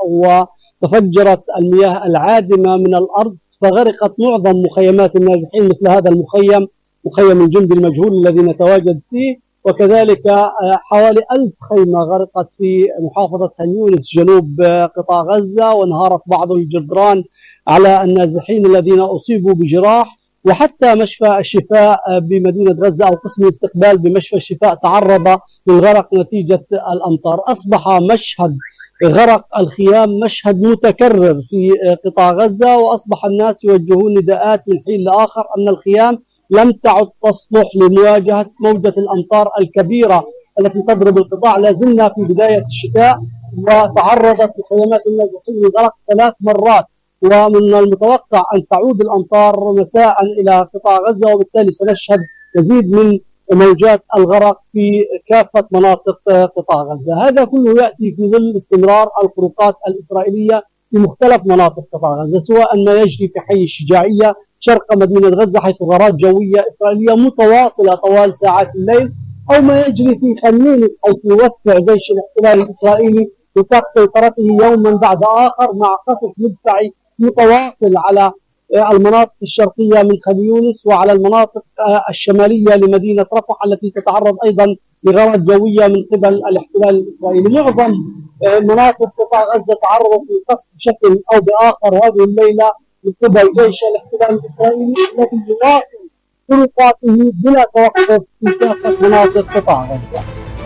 وتفجرت المياه العادمة من الأرض، فغرقت معظم مخيمات النازحين مثل هذا المخيم، مخيم الجندي المجهول الذي نتواجد فيه، وكذلك حوالي 1000 خيمة غرقت في محافظة خان يونس جنوب قطاع غزة، وانهارت بعض الجدران على النازحين الذين أصيبوا بجراح. وحتى مشفى الشفاء بمدينة غزة أو قسم الاستقبال بمشفى الشفاء تعرض للغرق نتيجة الأمطار. أصبح مشهد غرق الخيام مشهد متكرر في قطاع غزة، وأصبح الناس يوجهون نداءات من حين لآخر أن الخيام لم تعد تصلح لمواجهة موجة الأمطار الكبيرة التي تضرب القطاع. لازلنا في بداية الشتاء وتعرضت خيامات النازحين للغرق 3 مرات، ومن المتوقع أن تعود الأمطار مساء إلى قطاع غزة، وبالتالي سنشهد مزيد من موجات الغرق في كافة مناطق قطاع غزة. هذا كله يأتي في ظل استمرار الخروقات الإسرائيلية في مختلف مناطق قطاع غزة، سواء ما يجري في حي الشجاعية شرق مدينة غزة حيث غارات جوية إسرائيلية متواصلة طوال ساعات الليل، أو ما يجري في خان يونس حيث يوسع جيش الاحتلال الإسرائيلي نطاق سيطرته يوما بعد آخر مع قصف مدفعي متواصل على المناطق الشرقية من خان يونس وعلى المناطق الشمالية لمدينة رفح التي تتعرض أيضا لغارات جوية من قبل الاحتلال الإسرائيلي. معظم مناطق قطاع غزة تعرضت للقصف بشكل أو بآخر هذه الليلة من قبل جيش الاحتلال الإسرائيلي الذي يواصل خروقاته بلا توقف في كافة مناطق قطاع غزة.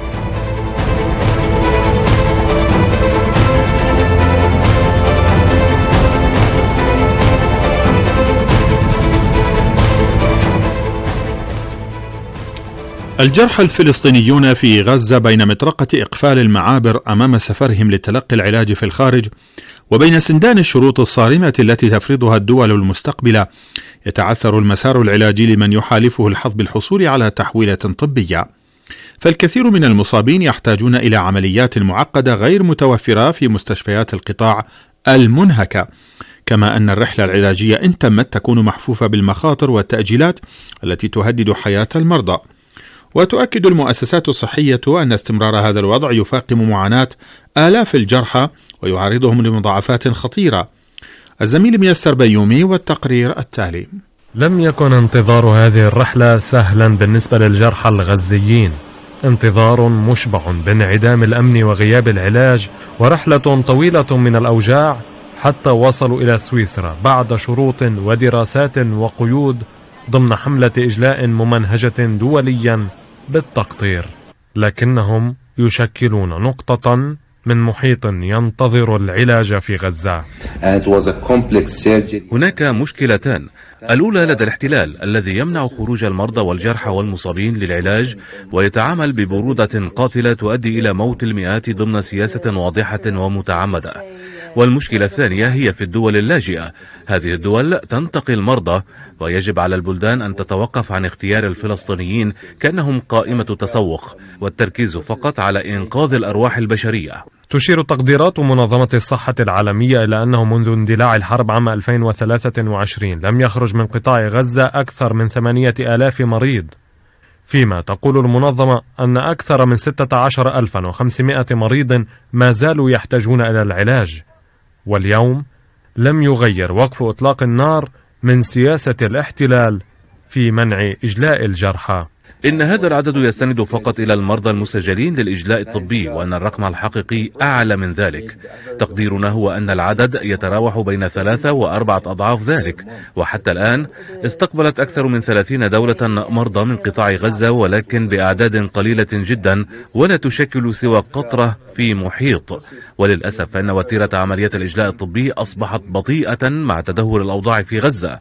الجرحى الفلسطينيون في غزة بين مطرقة إقفال المعابر أمام سفرهم لتلقي العلاج في الخارج وبين سندان الشروط الصارمة التي تفرضها الدول المستقبلة، يتعثر المسار العلاجي لمن يحالفه الحظ بالحصول على تحويلة طبية. فالكثير من المصابين يحتاجون إلى عمليات معقدة غير متوفرة في مستشفيات القطاع المنهكة، كما أن الرحلة العلاجية إن تمت تكون محفوفة بالمخاطر والتأجيلات التي تهدد حياة المرضى. وتؤكد المؤسسات الصحية أن استمرار هذا الوضع يفاقم معاناة آلاف الجرحى ويعرضهم لمضاعفات خطيرة. الزميل ميسر بيومي والتقرير التالي. لم يكن انتظار هذه الرحلة سهلا بالنسبة للجرحى الغزيين، انتظار مشبع بانعدام الأمن وغياب العلاج، ورحلة طويلة من الأوجاع حتى وصلوا إلى سويسرا بعد شروط ودراسات وقيود ضمن حملة إجلاء ممنهجة دوليا بالتقطير، لكنهم يشكلون نقطة من محيط ينتظر العلاج في غزة. هناك مشكلتان، الأولى لدى الاحتلال الذي يمنع خروج المرضى والجرحى والمصابين للعلاج ويتعامل ببرودة قاتلة تؤدي إلى موت المئات ضمن سياسة واضحة ومتعمدة. والمشكلة الثانية هي في الدول اللاجئة، هذه الدول تنتقي المرضى ويجب على البلدان أن تتوقف عن اختيار الفلسطينيين كأنهم قائمة تسوق والتركيز فقط على إنقاذ الأرواح البشرية. تشير تقديرات منظمة الصحة العالمية إلى أنه منذ اندلاع الحرب عام 2023 لم يخرج من قطاع غزة أكثر من 8000 مريض، فيما تقول المنظمة أن أكثر من 16500 مريض ما زالوا يحتاجون إلى العلاج. واليوم لم يغير وقف إطلاق النار من سياسة الاحتلال في منع إجلاء الجرحى. إن هذا العدد يستند فقط إلى المرضى المسجلين للإجلاء الطبي، وأن الرقم الحقيقي أعلى من ذلك. تقديرنا هو أن العدد يتراوح بين 3 و4 أضعاف ذلك، وحتى الآن استقبلت أكثر من 30 دولة مرضى من قطاع غزة، ولكن بأعداد قليلة جدا ولا تشكل سوى قطرة في محيط. وللأسف فإن وتيرة عمليات الإجلاء الطبي أصبحت بطيئة مع تدهور الأوضاع في غزة،